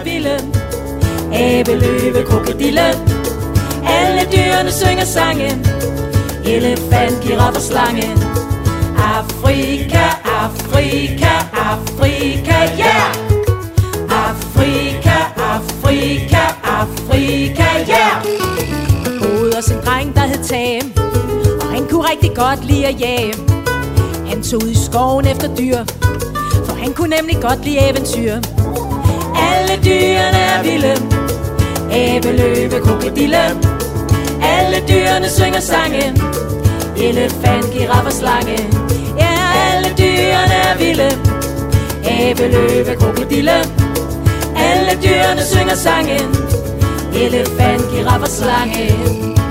er vilde. Abe, løve, krokodille. Alle dyrene synger sange. Elefant, giraf og slange. Afrika, Afrika, Afrika, yeah! Afrika, Afrika, Afrika, yeah! Boede os en dreng, der hed Tam, og han kunne rigtig godt lide at jage. Han tog ud i skoven efter dyr, for han kunne nemlig godt lide eventyr. Alle dyrene er vilde. Abe, løve, krokodille. Alle dyrene synger sange. Elefant, giraf og slange. Ja, alle dyrene er vilde. Abe, løve, krokodille. Alle dyrene synger sange. Elefant, giraf og slange.